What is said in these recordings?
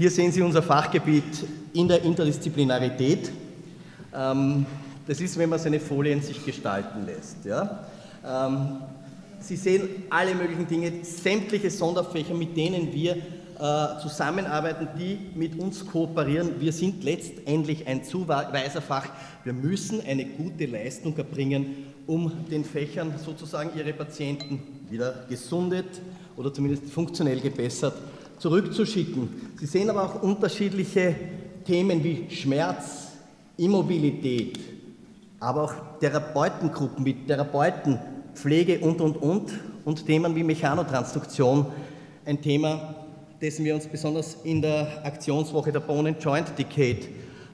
Hier sehen Sie unser Fachgebiet in der Interdisziplinarität. Das ist, wenn man seine Folien sich gestalten lässt. Ja? Sie sehen alle möglichen Dinge, sämtliche Sonderfächer, mit denen wir zusammenarbeiten, die mit uns kooperieren. Wir sind letztendlich ein Zuweiserfach. Wir müssen eine gute Leistung erbringen, um den Fächern sozusagen ihre Patienten wieder gesundet oder zumindest funktionell gebessert zurückzuschicken. Sie sehen aber auch unterschiedliche Themen wie Schmerz, Immobilität, aber auch Therapeutengruppen mit Therapeuten, Pflege und Themen wie Mechanotransduktion. Ein Thema, dessen wir uns besonders in der Aktionswoche der Bone and Joint Decade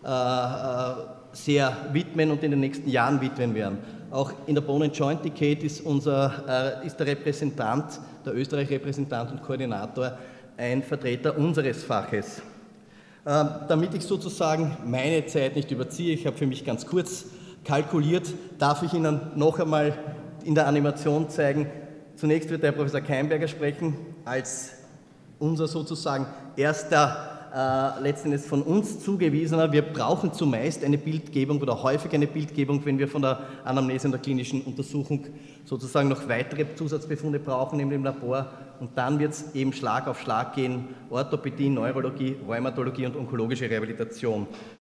sehr widmen und in den nächsten Jahren widmen werden. Auch in der Bone and Joint Decade ist der Repräsentant, der Österreich-Repräsentant und Koordinator, ein Vertreter unseres Faches. Damit ich sozusagen meine Zeit nicht überziehe, ich habe für mich ganz kurz kalkuliert, darf ich Ihnen noch einmal in der Animation zeigen. Zunächst wird der Professor Keimberger sprechen, als unser sozusagen erster, letztendlich von uns zugewiesener. Wir brauchen zumeist eine Bildgebung oder häufig eine Bildgebung, wenn wir von der Anamnese und der klinischen Untersuchung sozusagen noch weitere Zusatzbefunde brauchen, nämlich im Labor. Und dann wird es eben Schlag auf Schlag gehen, Orthopädie, Neurologie, Rheumatologie und onkologische Rehabilitation.